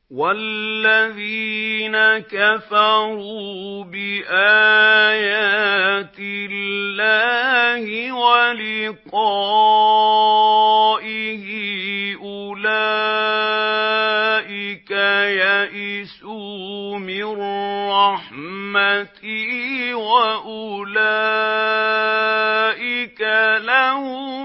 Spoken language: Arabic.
وَالَّذِينَ كَفَرُوا بِآيَاتِ اللَّهِ وَلِقَائِهِ أُولَٰئِكَ يَئِسُوا مِن رَّحْمَتِي وَأُولَٰئِكَ لَهُمْ